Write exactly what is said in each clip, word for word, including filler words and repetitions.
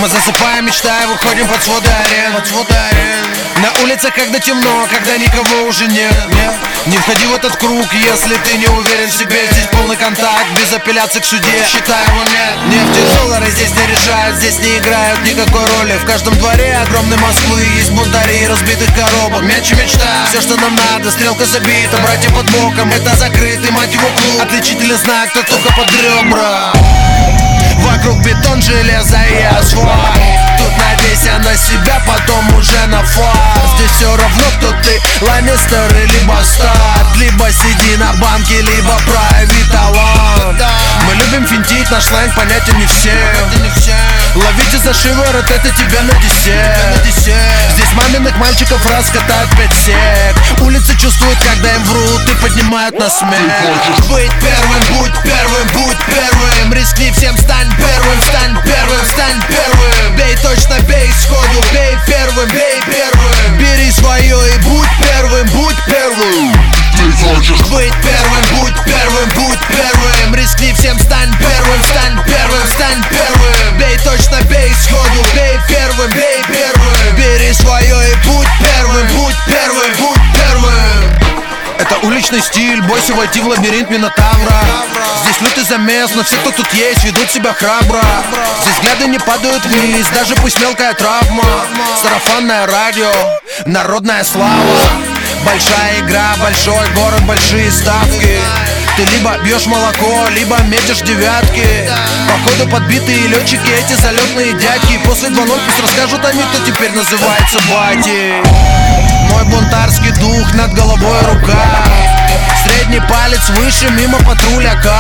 Мы засыпаем, мечтая, выходим под своды арен, под своды арен. На улицах, когда темно, когда никого уже нет, нет. Не входи в этот круг, если ты не уверен в себе. Здесь полный контакт, без апелляций к суде. Считай его нет. Нефть и доллары здесь не решают, здесь не играют никакой роли. В каждом дворе огромной Москвы есть бунтари разбитых коробок. Мяч и мечта, все, что нам надо, стрелка забита, братья под боком. Это закрытый, мать его, клуб. Отличительный знак, тот, только под ребра. Вокруг бетон, железо и асфальт. Тут надейся на себя, потом уже на фарт. Здесь все равно, кто ты, Ланнистер или Бастард. Либо сиди на банке, либо прояви талант. Мы любим финтить, наш сленг понятен не всем. Ловите за шиворот, это тебе на десерт. Здесь маминых мальчиков раскатают пять сек. Улицы чувствуют, когда им врут и поднимают на смех. Быть первым, будь первым, будь первым. Рискни всем, стань первым, стань первым, стань первым. Бей точно, бей сходу, бей первым, бей первым. Бери свое и будь первым, будь первым. Ты хочешь быть первым, будь первым, будь первым. Рискни всем, стань первым, стань первым, стань первым. Бей точно, бей сходу, бей первым, бей первым. Бери свое и будь первым, будь первым, будь первым. Это уличный стиль, бойся войти в лабиринт Минотавра. Здесь лютый замес, но все, кто тут есть, ведут себя храбро. Здесь взгляды не падают вниз, даже пусть мелкая травма. Сарафанное радио, народная слава. Большая игра, большой город, большие ставки. Ты либо бьешь молоко, либо метишь девятки. Походу подбитые летчики, эти залетные дядьки. После два ноль пусть расскажут они, кто теперь называется батей. Мой бунтарский дух, над головой рука. Средний палец выше, мимо патруляка.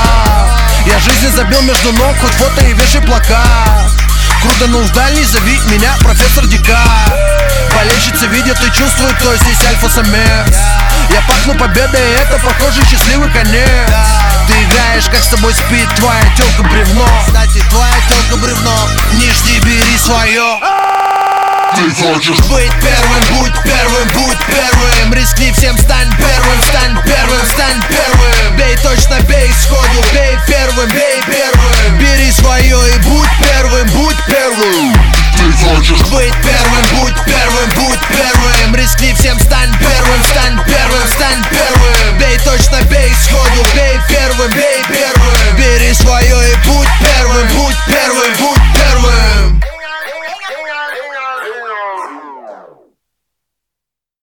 Я жизни забил между ног, хоть фото и вешай плакат. Круто, но в дальний зови меня профессор Дика. Болельщицы видят и чувствуют, кто здесь альфа-самец. Я пахну победой, это похоже счастливый конец. Ты играешь, как с тобой спит твоя тёлка бревно. Кстати, твоя тёлка бревно. Не жди, бери свое. Ты хочешь быть первым, будь первым, будь первым. Рискни всем, стань первым, стань первым, стань первым. Бей точно, бей сходу, бей первым, бей первым. Бери свое и будь первым, будь первым. Ты хочешь быть первым, будь первым, будь первым. Рискни всем, стань первым, стань первым, стань первым. Бей точно, бей сходу, бей первым, бей первым. Бери свое и будь первым, будь первым, будь